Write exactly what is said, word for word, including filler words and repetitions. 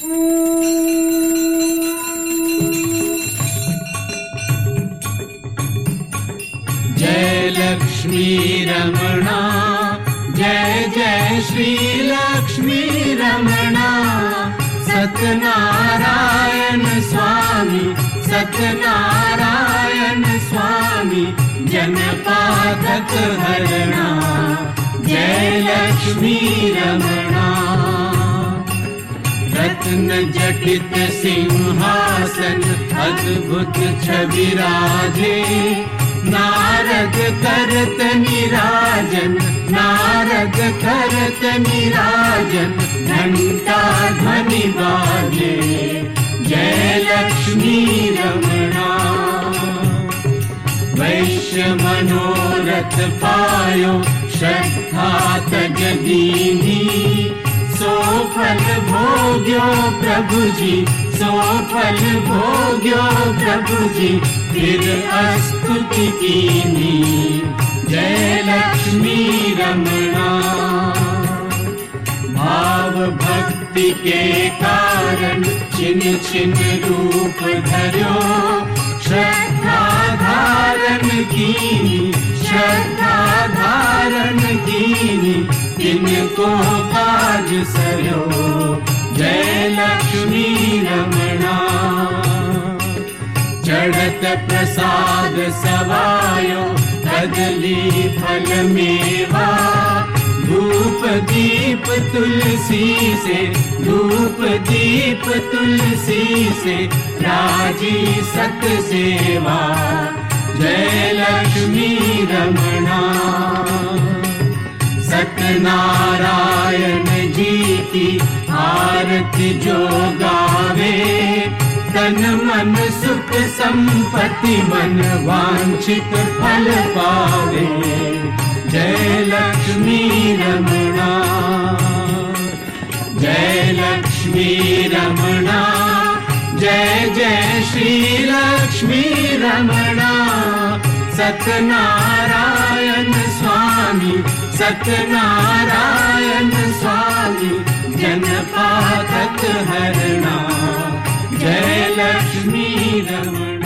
जय लक्ष्मी रमणा, जय जय श्री लक्ष्मी रमणा। सत्यनारायण स्वामी, सत्यनारायण स्वामी, जनपादक हरणा। जय लक्ष्मी रमणा। रत्न जटित सिंहासन अद्भुत छवि राजे। नारद करत निराजन, नारद करत निराजन, घंटा ध्वनि बाजे। जय लक्ष्मी रमणा। वैश्य मनोरथ पायो, श्रद्धा तज दीनी। सो फल भोग्यो प्रभु जी, सो फल भोग्यो प्रभु जी, फिर स्तुति कीनी। जय लक्ष्मी रमणा। भाव भक्ति के कारण छिन छिन रूप धर्यो। श्रद्धा धारण कीनी, श्रद्धा धारण कीनी, तिनको काज सरयो। जय लक्ष्मी रमणा। चढ़त प्रसाद सवायो, कदली फल मेवा। धूप दीप तुलसी से, धूप दीप तुलसी से, राजी सत सेवा। जय लक्ष्मी रमणा। सत्यनारायण जी की आरती जो गावे। तन मन सुख संपत्ति, मन वांछित फल पावे। जय लक्ष्मी रमणा। जय लक्ष्मी रमणा। जय जय श्री लक्ष्मी रमणा। सत्यनारायण स्वामी, सत्यनारायण स्वामी, जनपादक हरणा। जय लक्ष्मी रमणा।